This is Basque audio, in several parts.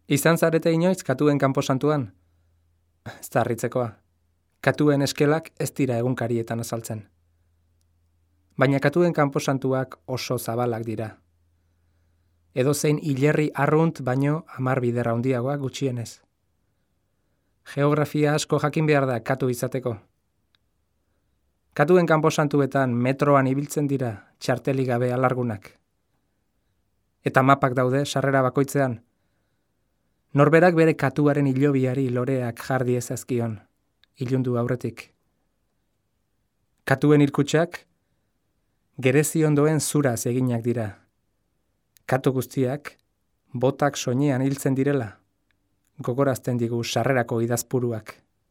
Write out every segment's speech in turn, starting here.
Izan zarete inoiz katuen kanposantuan? Ez da harritzekoa. Katuen eskelak ez dira egunkarietan azaltzen. Baina katuen kanposantuak oso zabalak dira. Edozein hilerri arrunt baino 10 bider handiagoak gutxienez. Geografia asko jakin behar da katu izateko. Katuen kanposantuetan metroan ibiltzen dira txartelik gabe alargunak. Eta mapak daude sarrera bakoitzean. Norberak bere katuaren hilobiari loreak jardi ezazkion, ilundu aurretik. Katuen irkutsak gerezi ondoen zuraz eginak dira. Katu guztiak botak soinean hiltzen direla, gogorazten digu sarrerako idazpuruak.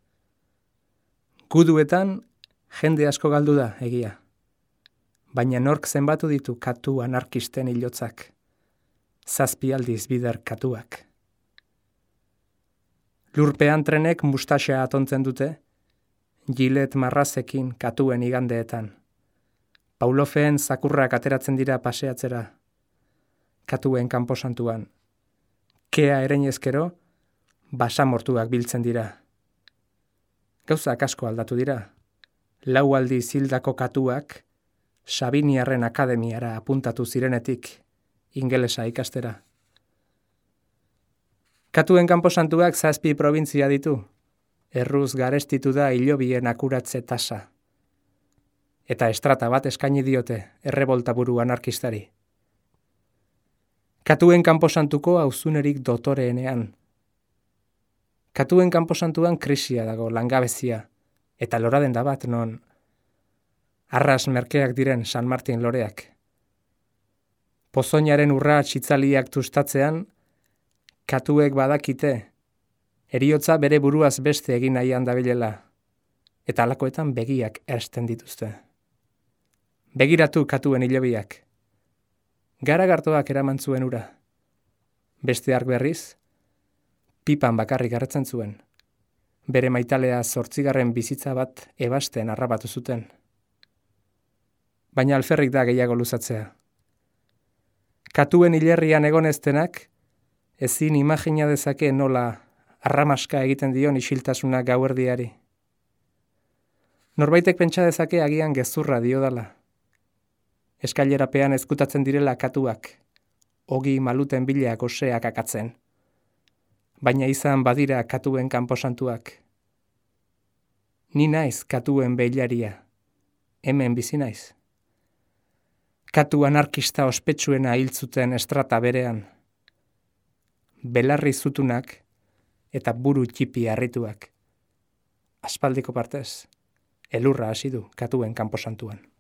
Guduetan jende asko galdu da egia. Baina nork zenbatu ditu katu anarkisten hilotzak, 7 aldiz bider katuak. Lurpean trenek mustaxea atontzen dute, gilet marrazekin katuen igandeetan. Paulofeen zakurrak ateratzen dira paseatzera, katuen kanposantuan. Kea erenezkero, basamortuak biltzen dira. Gauzak asko aldatu dira. 4 aldiz hildako katuak Sabiniarren akademiara apuntatu zirenetik ingelesa ikastera. Katuen kanposantuak 7 probintzia ditu. Erruz garestitu da hilobien akuratze tasa. Eta estrata bat eskaini diote erreboltaburu anarkistari. Katuen kanposantuko auzunerik dotoreenean. Katuen kanposantuan krisia dago, langabezia, eta loraden da bat non arras merkeak diren San Martin loreak. Pozoinaren urrats itzaliak tustatzean, katuek badakite, heriotza bere buruaz beste egin nahian dabilela, eta halakoetan begiak ersten dituzte. Begiratu katuen hilobiak. Garagartoak eraman zuen ura. Beste ark berriz, pipan bakarrik garretzen zuen. Bere maitalea 8. bizitza bat ebasten harrapatu zuten. Baina alferrik da gehiago luzatzea. Katuen hilerrian egoneztenak, ezin imagina dezake nola arramaska egiten dion isiltasuna gauerdiari. Norbaitek pentsa dezake agian gezurra diodala. Eskailerapean ezkutatzen direla katuak, ogi maluten bila goseak akatzen. Baina izan badira katuen kanposantuak. Ni naiz katuen behilaria, hemen bizi naiz. Katu anarkista ospetsuena hiltzuten estrata berean. Belarri zutunak eta buru txipi harrituak. Aspaldiko partez, elurra hasi du katuen kanposantuan.